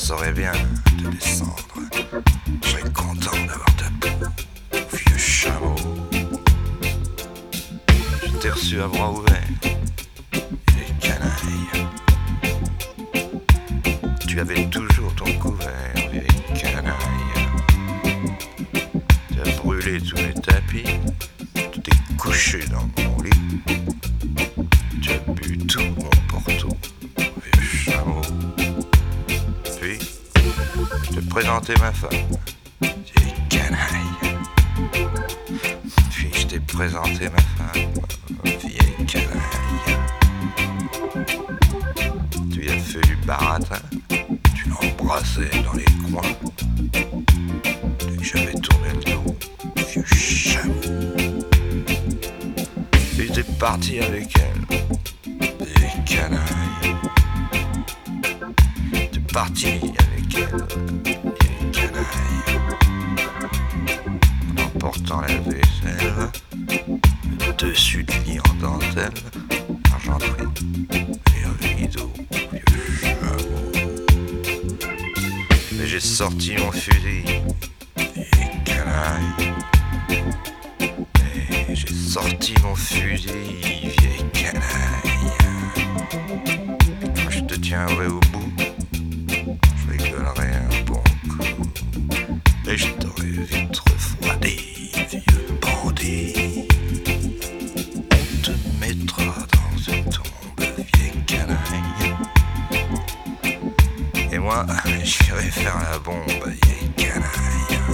saurais bien te descendre. Je serais content d'avoir ta peau, vieux chameau. Je t'ai reçu à bras ouverts, les canailles. Tu avais toujours ton couvert, vieille canaille. Tu as brûlé tous les tapis, tu t'es couché dans mon lit. Tu as bu tout mon porto, vieux chameau. Puis, je t'ai présenté ma femme, vieille canaille. Puis je t'ai présenté ma femme, vieille canaille. Tu y as fait du baratin, tu l'embrassais dans les coins. Dès que j'avais tourné le dos, vieux chameau. Puis t'es parti avec elle, vieille canaille. T'es parti avec elle, vieille canaille. En emportant la vaisselle, le dessus du lit en dentelle, argenterie et un rideau, vieux chameau. Mais j'ai sorti mon fusil, vieille canaille. Et j'ai sorti mon fusil, vieille canaille. Et quand je te tiendrai au bout, je rigolerai un bon coup. Et je t'aurai vite refroidi, vieux bandit. On te mettra dans une tombe, vieille canaille. Et moi, j'irai faire la bombe, vieille canaille.